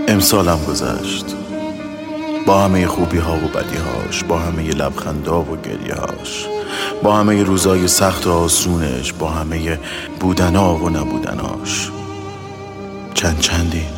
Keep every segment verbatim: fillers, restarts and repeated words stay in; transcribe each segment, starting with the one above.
امسالم گذشت با همه خوبی ها و بدی هاش، با همه لبخندا و گریه هاش، با همه روزای سخت و آسونش، با همه بودنا و نبودناش. چند چندیم،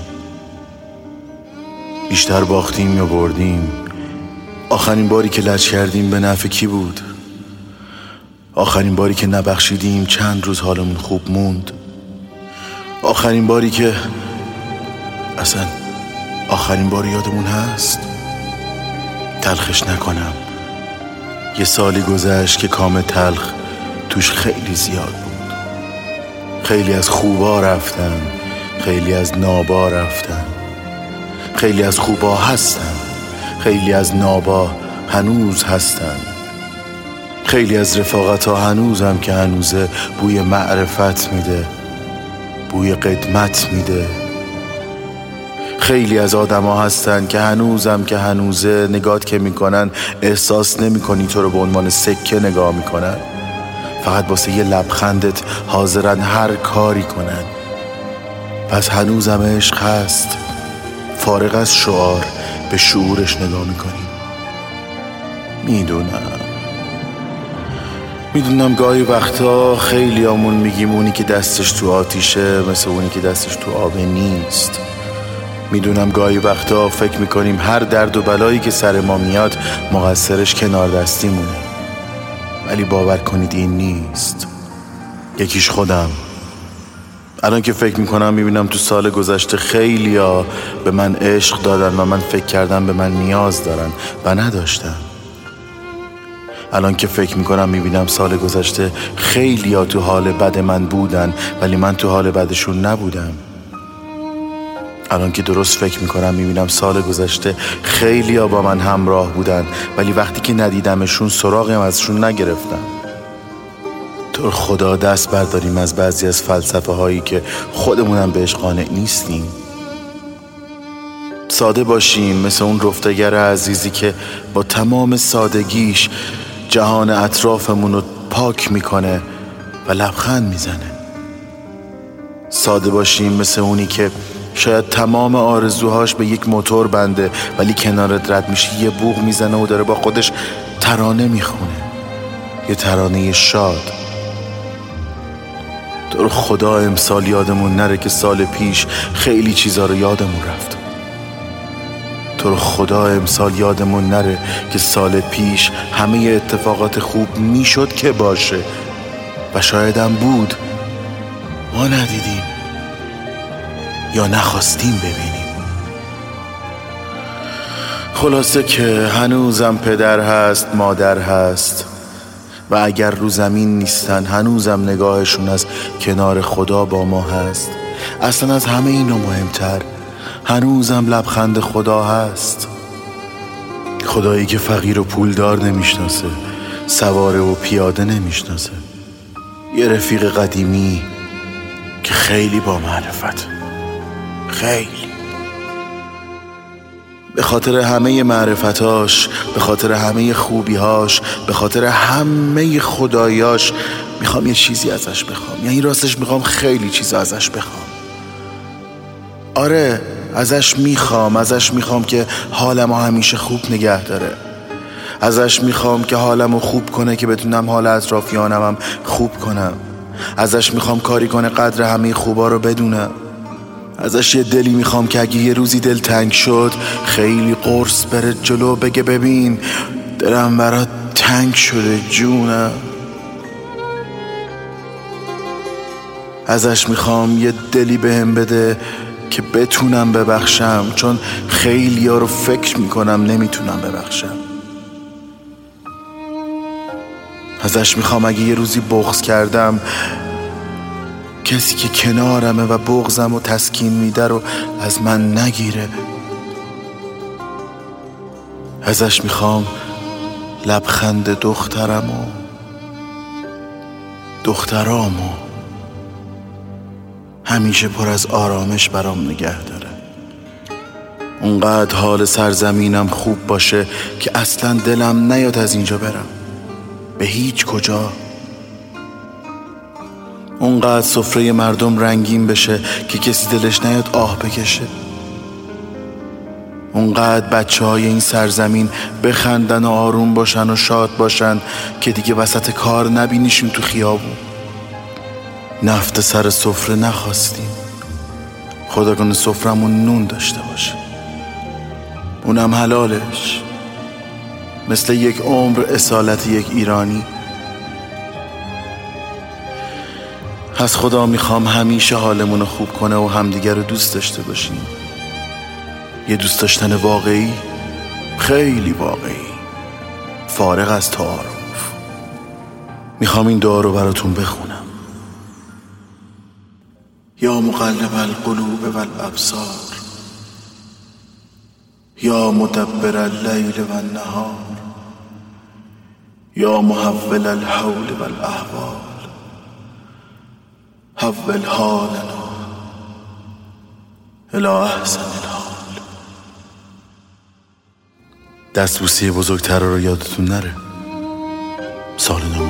بیشتر باختیم یا بردیم. آخرین باری که لج کردیم به نفع کی بود؟ آخرین باری که نبخشیدیم چند روز حالمون خوب موند؟ آخرین باری که اصلا آخرین بار یادمون هست؟ تلخش نکنم، یه سالی گذشت که کام تلخ توش خیلی زیاد بود. خیلی از خوبا رفتن، خیلی از نابا رفتن، خیلی از خوبا هستن، خیلی از نابا هنوز هستن. خیلی از رفاقت ها هنوزم که هنوزه بوی معرفت میده، بوی قدمت میده. خیلی از آدم ها هستن که هنوزم که هنوزه نگات که میکنن احساس نمیکنی تو رو به عنوان سکه نگاه میکنن، فقط واسه یه لبخندت حاضرن هر کاری کنن. پس هنوزم عشق هست، فارغ از شعار به شعورش نگاه میکنیم. میدونم میدونم گاهی وقتا خیلی آمون میگیم اونی که دستش تو آتیشه مثل اونی که دستش تو آب نیست. میدونم گاهی وقتا فکر میکنیم هر درد و بلایی که سر ما میاد مقصرش کنار دستیمونه، ولی باور کنید این نیست. یکیش خودم. الان که فکر میکنم میبینم تو سال گذشته خیلیا به من عشق دادن و من فکر کردم به من نیاز دارن و نداشتن. الان که فکر میکنم میبینم سال گذشته خیلیا تو حال بد من بودن ولی من تو حال بدشون نبودم. الان که درست فکر میکنم میبینم سال گذشته خیلیا با من همراه بودن ولی وقتی که ندیدمشون سراغم ازشون نگرفتم. تو خدا دست برداریم از بعضی از فلسفه هایی که خودمونم بهش قانع نیستیم. ساده باشیم مثل اون رفتگر عزیزی که با تمام سادگیش جهان اطرافمون رو پاک میکنه و لبخند میزنه. ساده باشیم مثل اونی که شاید تمام آرزوهاش به یک موتور بنده ولی کنارت رد میشه یه بوق میزنه و داره با خودش ترانه میخونه، یه ترانه شاد. تو رو خدا امسال یادمون نره که سال پیش خیلی چیزا رو یادمون رفت. تو رو خدا امسال یادمون نره که سال پیش همه اتفاقات خوب میشد که باشه و شایدم بود، ما ندیدیم یا نخواستیم ببینیم. خلاصه که هنوزم پدر هست، مادر هست و اگر رو زمین نیستن هنوزم نگاهشون از کنار خدا با ما هست. اصلا از همه اینا مهمتر هنوزم لبخند خدا هست. خدایی که فقیر و پولدار نمیشناسه، سواره و پیاده نمیشناسه. یه رفیق قدیمی که خیلی با معرفت، خیلی به خاطر همه معرفتاش، به خاطر همه خوبیهاش، به خاطر همه خدایاش میخوام یه چیزی ازش بخوام. یعنی راستش میخوام خیلی چیز ازش بخوام. آره ازش میخوام ازش میخوام که حالمو همیشه خوب نگه داره. ازش میخوام که حالمو خوب کنه که بتونم حال اطرافیانم خوب کنم. ازش میخوام کاری کنه قدر همه خوبا رو بدونم. ازش یه دلی میخوام که اگه یه روزی دل تنگ شد خیلی قرص بره جلو بگه ببین دلم برات تنگ شده جونم. ازش میخوام یه دلی بهم بده که بتونم ببخشم، چون خیلی ها رو فکر میکنم نمیتونم ببخشم. ازش میخوام اگه یه روزی بغض کردم کسی که کنارمه و بغضم و تسکین میده رو از من نگیره. ازش میخوام لبخند دخترم و دخترامو همیشه پر از آرامش برام نگه داره. اونقدر حال سرزمینم خوب باشه که اصلا دلم نیاد از اینجا برم به هیچ کجا. اونقدر سفره مردم رنگین بشه که کسی دلش نیاد آه بکشه. اونقدر بچه های این سرزمین بخندن و آروم باشن و شاد باشن که دیگه وسط کار نبینیشیم تو خیابون. نفت سر سفره نخواستیم، خدا کنه سفرمون نون داشته باشه، اونم حلالش، مثل یک عمر اصالت یک ایرانی. از خدا میخوام همیشه حالمون رو خوب کنه و همدیگر رو دوست داشته باشیم. یه دوست داشتن واقعی، خیلی واقعی، فارغ از تعارف. میخوام این دعا رو براتون بخونم. یا مقلب القلوب والابصار، یا مدبر اللیل والنهار، یا محول الحول والاحوال، حول حالنا الی احسن الحال. دستبوسی بزرگتر رو یادتون نره. سال نو